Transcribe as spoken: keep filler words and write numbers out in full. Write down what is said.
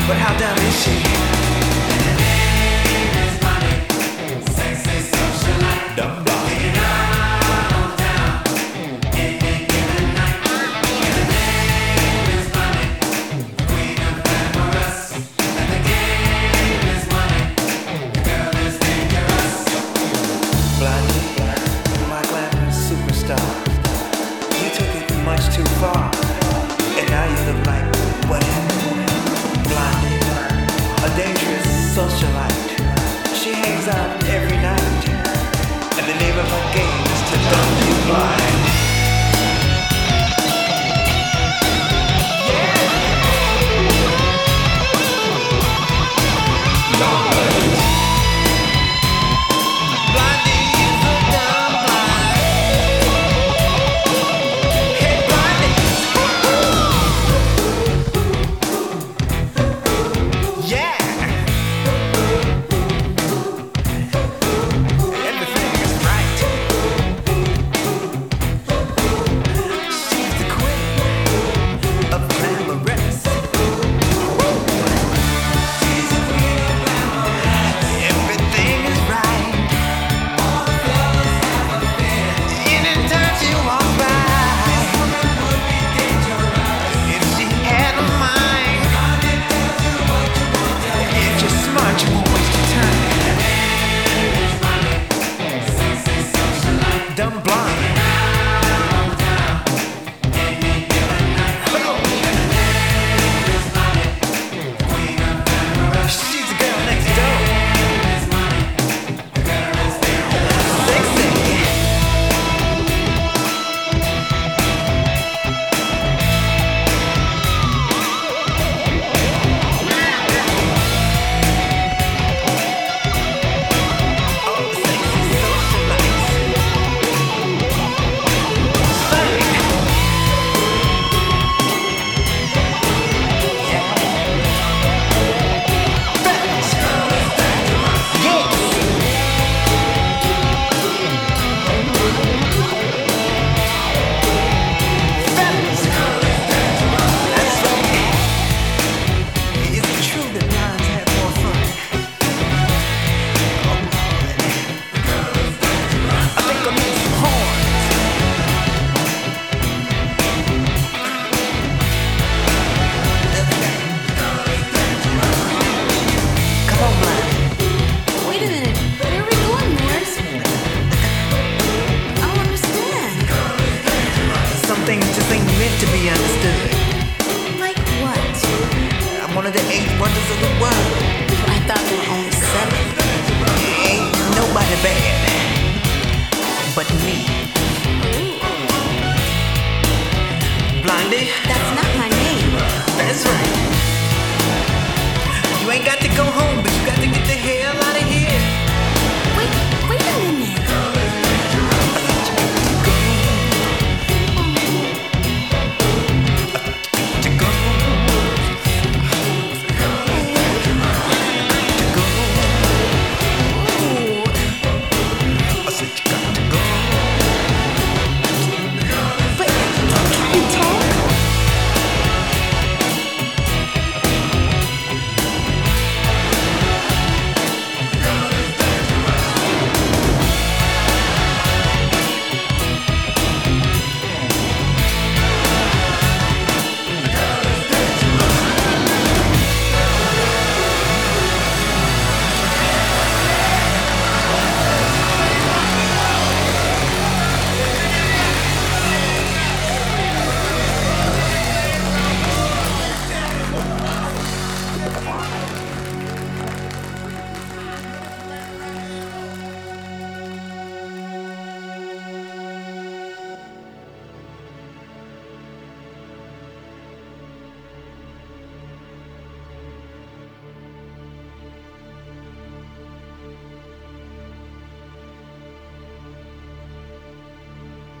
But how dumb is she? Dumb blonde. Much too far, and now you look like what happened? Blondie, a dangerous socialite. She hangs out every night, and the name of her game is to dumb you blind. Dumb blonde. She's the girl next door. Sexy. Things just ain't meant to be understood. Like what? I'm one of the eight wonders of the world. I thought there were only seven. Ain't nobody bad but me. Blondie? That's not my name. That's right. You ain't got to go home.